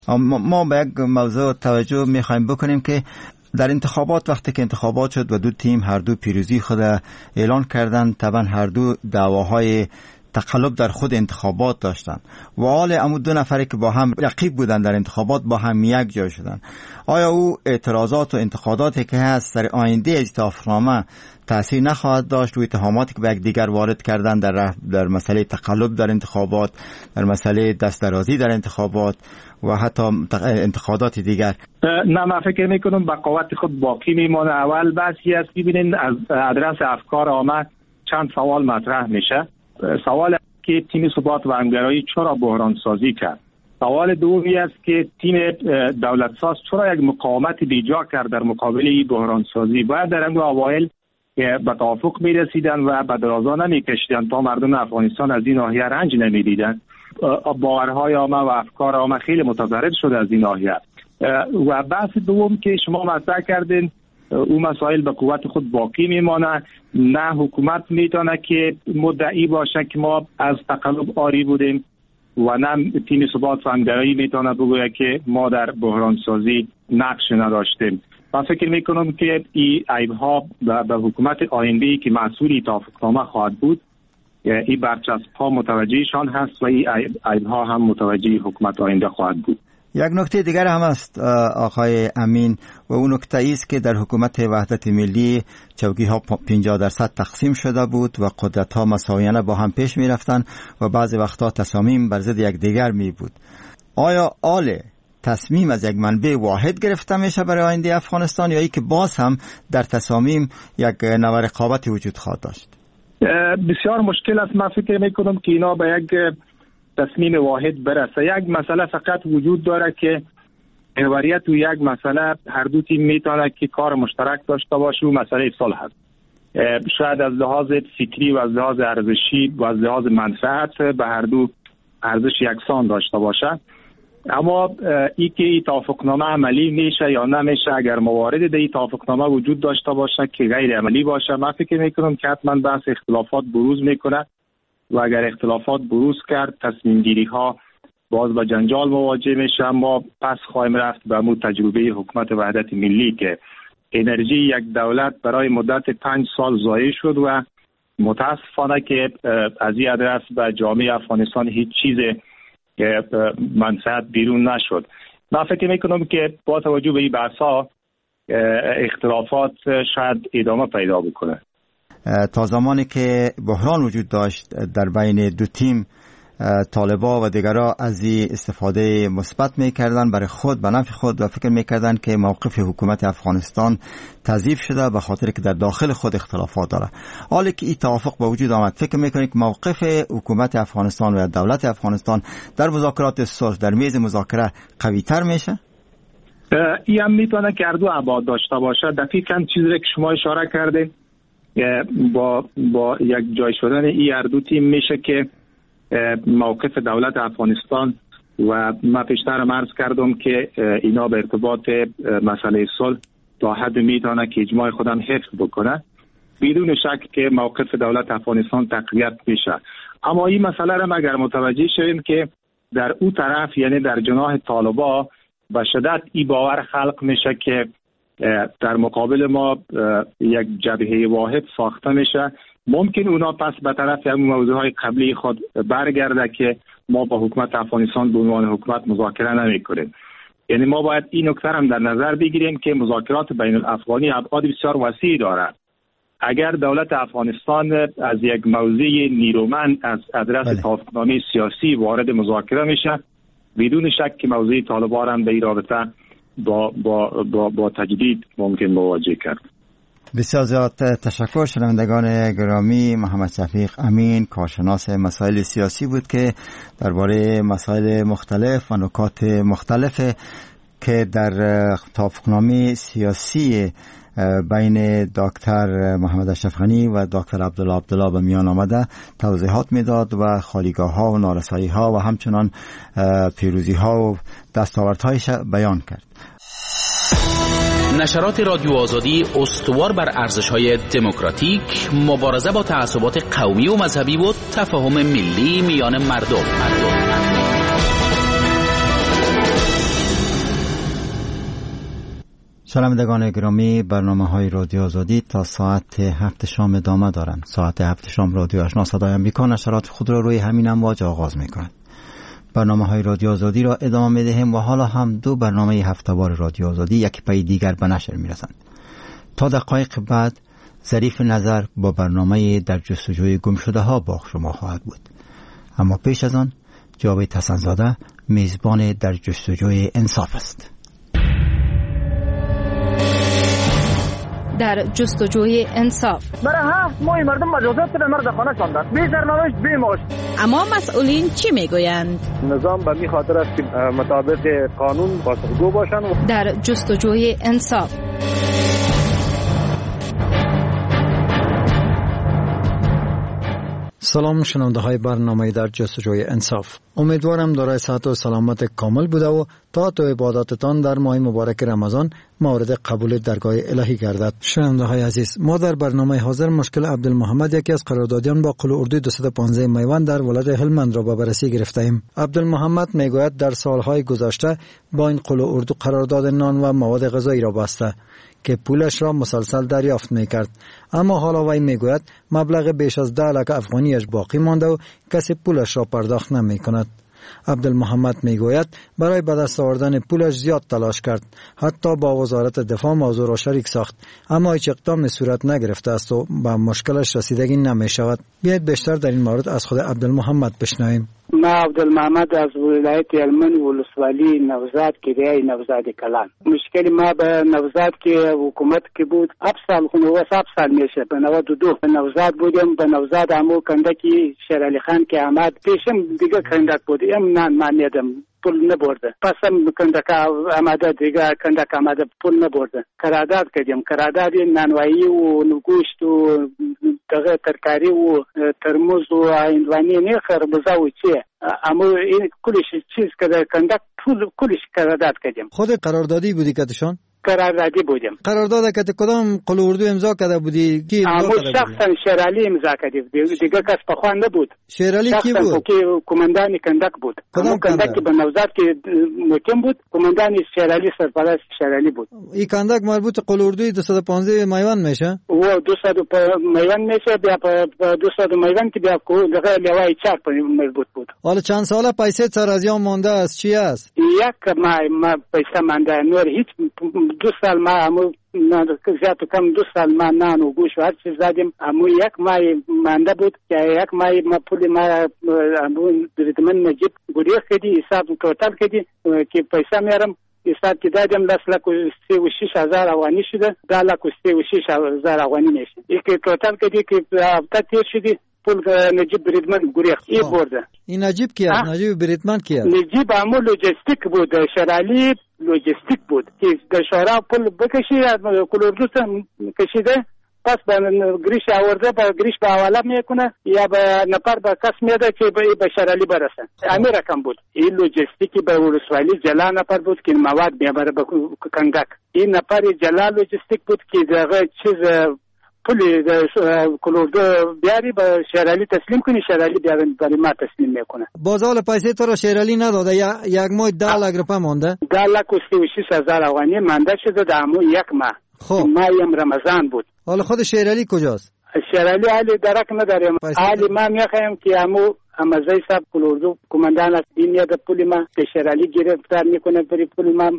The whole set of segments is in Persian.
ما به یک موضوع توجه میخوایم بکنیم که در انتخابات وقتی که انتخابات شد و دو تیم هر دو پیروزی خود اعلان کردند، طبعا هر دو دعواهای تقلب در خود انتخابات داشتن و حال امو دو نفری که با هم رقیب بودن در انتخابات با هم یک جای شدن. آیا او اعتراضات و انتقاداتی که هست در آینده از توافقنامه تأثیر نخواهد داشت روی اتهاماتی که به یک دیگر وارد کردن در مسئله تقلب در انتخابات، در مسئله دسترازی در انتخابات و حتی انتقادات دیگر؟ نه، من فکر میکنم بقاوت خود باقی میمانه. اول بحثی است، ببینید از ادرس افکار عامه چند سوال مطرح میشه. سوال که تیم ثبات و همگرایی چرا بحران سازی کرد. سوال دومی است که تیم دولت ساز چرا یک مقاومت بیجا کرد در مقابل این بحران سازی. باید در این اوایل به توافق میرسیدن و به درازا نمیکشیدن تا مردم افغانستان از این ناحیه رنج نمیدیدن. باورهای عامه و افکار عامه خیلی متضرر شده از این ناحیه. و بحث دوم که شما مطرح کردین، اون مسائل به قوت خود باقی میمانه. نه حکومت میتونه که مدعی باشه که ما از تقلب آری بودیم و نه تیم ثبات و همگرایی میتونه بگویه که ما در بحران سازی نقش نداشتیم. من فکر میکنم که این عیب‌ها به حکومت آینده‌ای که مسئول توافقنامه خواهد بود، این برچسب‌ها متوجهشان هست و این عیب‌ها هم متوجه حکومت آینده خواهد بود. یک نکته دیگر هم است آقای امین و اون نکته است که در حکومت وحدت ملی چوکی‌ها 50% تقسیم شده بود و قدرت‌ها مساویانه با هم پیش می‌رفتند و بعضی وقتا تصامیم بر ضد یکدیگر می بود. آیا تصمیم از یک منبع واحد گرفته میشه برای آینده افغانستان یا ای که باز هم در تصامیم یک نوع رقابتی وجود خواهد داشت؟ بسیار مشکل است. من فکر میکنم که اینا به یک تصمیم واحد برسه. یک مسئله فقط وجود داره که محوریت و یک مسئله هر دو تیم میتونه که کار مشترک داشته باشه و مسئله صلح است. شاید از لحاظ فکری و از لحاظ ارزشی و از لحاظ منفعت به هر دو ارزش یکسان داشته باشه. اما ای که این توافقنامه عملی میشه یا نمیشه، اگر موارد در این توافقنامه وجود داشته باشه که غیر عملی باشه، من فکر میکنم که حتما بحث اختلافات بروز میکنه و اگر اختلافات بروز کرد تصمیم گیری ها باز با جنجال مواجه میشه. ما پس خواهیم رفت به مو تجربه حکومت وحدت ملی که انرژی یک دولت برای مدت 5 سال ضایع شد و متاسفانه که از این ادرس به جامعه افغانستان هیچ چیز منفعت بیرون نشد. من فکر میکنم که با توجه به این بحث‌ها اختلافات شاید ادامه پیدا بکنه. تا زمانی که بحران وجود داشت در بین دو تیم، طالبا و دیگرها از این استفاده مثبت میکردن برای خود، به نفع خود، و فکر میکردن که موقف حکومت افغانستان تضعیف شده به خاطر که در داخل خود اختلافات داره. حالی که این توافق به وجود آمد، فکر میکنید که موقف حکومت افغانستان و دولت افغانستان در مذاکرات صلح در میز مذاکره قوی تر میشه؟ این هم میتونه که اردو ابعاد داشته باشه. دقیقاً چیزی که شما اشاره کردین با یک جای شدن این اردو تیم میشه که موقف دولت افغانستان و من پیشتر عرض کردم که اینا به ارتباط مسئله صلح تا حد میتونه که اجماع خودم حفظ بکنه، بدون شک که موقف دولت افغانستان تقویت میشه. اما این مسئله را اگر متوجه شویم که در او طرف، یعنی در جناح طالبا، به شدت این باور خلق میشه که در مقابل ما یک جبهه واحد ساخته میشه، ممکن اونا پس به طرف موضوعهای قبلی خود برگرده که ما با حکومت افغانستان به عنوان حکومت مذاکره نمی‌کنیم. یعنی ما باید این نکته هم در نظر بگیریم که مذاکرات بین الافغانی ابعاد بسیار وسیعی دارد. اگر دولت افغانستان از یک موضوع نیرومند از ادرس توافقنامه سیاسی وارد مذاکره میشه، بدون شک که موضوع طالبان هم به این رابطه با تجدید ممکن مواجه کرد. بسیار زیاد تشکر. شنوندگان گرامی، محمد شفیق امین کارشناس مسائل سیاسی بود که درباره مسائل مختلف و نکات مختلف که در توافقنامه سیاسی بین دکتر محمد اشرف غنی و دکتر عبدالله به میان آمده توضیحات میداد و خالیگاه‌ها و نارسایی‌ها و همچنان پیروزی‌ها و دستاوردهایش بیان کرد. نشرات رادیو آزادی استوار بر ارزش‌های دموکراتیک، مبارزه با تعصبات قومی و مذهبی و تفاهم ملی میان مردم. شنوندگان گرامی، برنامه‌های رادیو آزادی تا ساعت 7 شام ادامه دارند. ساعت 7 شام رادیو آشنا صدای آمریکا نشرات خود را روی همین امواج آغاز می‌کند. برنامه‌های رادیو آزادی را ادامه می‌دهیم و حالا هم 2 برنامه هفته‌وار رادیو آزادی یک پای دیگر به نشر می‌رسند. تا دقایق بعد ظریف نظر با برنامه در جستجوی گمشده‌ها با شما خواهد بود. اما پیش از آن جاوید حسن‌زاده میزبان در جستجوی انصاف است. در جستجوی انصاف. برای 7 ماه مردم مجازات به مرد خانه شاندن، بی سرنوشت بی معاش. اما مسئولین چی میگویند؟ نظام به می خاطر است که مطابق قانون پاسخگو باشند. در جستجوی انصاف. سلام شنونده های برنامه در جستجوی انصاف. امیدوارم دارای صحت و سلامت کامل بوده و طاعت و عباداتتان در ماه مبارک رمضان مورد قبول درگاه الهی گردد. شنونده های عزیز، ما در برنامه حاضر مشکل عبدالمحمد، یکی از قراردادیان با قل اردوی 215 میوان در ولایت هلمند را به بررسی گرفته ایم. عبدالمحمد میگوید در سالهای گذشته با این قل اردو قرارداد نان و مواد غذایی را بسته که پولش را مسلسل دریافت میکرد، اما حالا وی میگوید مبلغ بیش از 10 لک افغانیش باقی مانده و کسی پولش را پرداخت نمیکند. عبدالمحمد میگوید برای به دست آوردن پولش زیاد تلاش کرد، حتی با وزارت دفاع موضوع را شریک ساخت، اما هیچ اقدامی صورت نگرفته است و به مشکلش رسیدگی نمی شود. بیایید بیشتر در این مورد از خود عبدالمحمد بشنویم. ما عبدالمحمد از ولایت هلمند ولسوالی نوزاد کریای نوزاد کلان. مشکل ما به نوزاد که حکومت که بود 7 سال میشه. به 92 نوزاد بودیم. به نوزاد همو کندکی شیرعلی خان که آمد پیشم دیگه کندک بود. من مانیدم پول نبرده. پسم کندک آمده دیگه کندک آمده پول نبرده. قرارداد کردیم. قرارداد نانوایی و گوشت و دغه ترکاری و ترموز و هندوانی نه خربزه و چی. اما این کلش چیز که کندک پول کلش قرارداد کردیم. خود قراردادی بودی کتشان؟ قراردادی بودیم. قرارداد که کدام قل اردو امضا کرده بودی؟ کی امضا کرده بودی؟ شخصا شیرعلی امضا کرده. دیگه کس په خوان نبود. شیرعلی کی بود؟ که کماندان کندک بود. کدام کندک که به نوزاد که مقیم بود، کماندان شیرعلی سرپرست شیرعلی بود. این کندک مربوط قل اردوی 215 میوان میشه؟ و 200 میوان میشه. بیا په 200 میوان که بیا دغه لوای چار مربوط بود. حالا چند ساله پیسه سر از یام مانده است؟ چی است؟ یک ما پیسه مانده نور هیچ 2 سال ما همو زیاد کم 2 سال ما نان و گوشت و هر چیز دادیم. همو یک ماه مانده بود که یک ماه ما پول ما همو بریدمن نجیب گریخ کردی، حساب توتال کردی که پیسه میارم حساب که دادیم 10,36,000 افغانی شده. 10,36,000 افغانی میشه. این که توتال کردی که هفته تیر شدی پول نجیب بریدمن گریخ ای برده. این نجیب کی است؟ نجیب بریدمن کی است؟ نجیب همو لوجستیک بود. شیرعلی لوجستیک بود که در شورا پول بکشی کل اردو کشیده، پس به گریش آورده به گریش به حواله میکنه یا به نفر به کس میده که به شیرعلی برسه. همین رقم بود. این لوجستیکی به ولسوالی جلا نفر بود که مواد میبره به کندک. این نفر جلا لوجستیک بود که دغه چیز پولی کل اردو بیاری به شیرعلی تسلیم کنی، شیرعلی بیاری برای ما تسلیم میکنه. بازال پیسه تو را شیرعلی نداده؟ یک ماه 10 لک روپیه مانده؟ 10,36,000 افغانی مانده شده در همون یک ماه. خب ماهیم رمضان بود. حالا خود شیرعلی کجاست؟ شیرعلی حالی درک نداریم. حالی ما میخوایم که همو امزای صاحب کل اردو کماندان از دینیا در پول ما به شیرعلی گرفتار میکنه بری پول ما.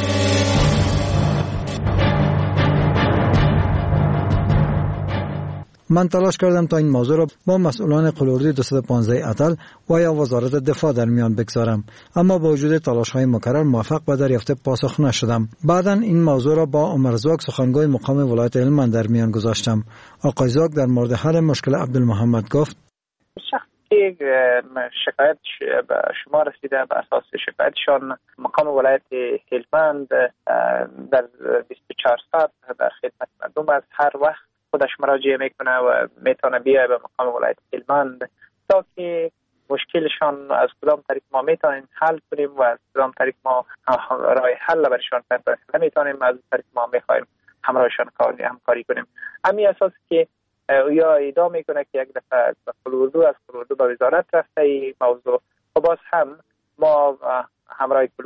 من تلاش کردم تا این موضوع را با مسئولان قل اردوی 215 اتل و یا وزارت دفاع در میان بگذارم، اما با وجود تلاش‌های مکرر موفق به دریافت پاسخ نشدم. بعداً این موضوع را با عمر زاک سخنگوی مقام ولایت هلمند در میان گذاشتم. آقای زاک در مورد حل مشکل عبدالمحمد گفت: شخصی شکایت به شما رسیده، به اساس شکایتشان مقام ولایت هلمند در 24 ساعت در خدمت مردم از هر وقت خودش مراجعه میکنه و میتونه بیای به مقام ولایت هلمند تا که مشکلشان از کدام طریق ما میتونیم حل کنیم و از کدام طریق ما راه حل برشان نمیتونیم، از طریق ما میخوایم همراهشان همکاری کنیم. همین اساس که یا ادعا میکنه که یک دفعه قل اردو از قل اردو به وزارت رفته این موضوع و باز هم ما همراه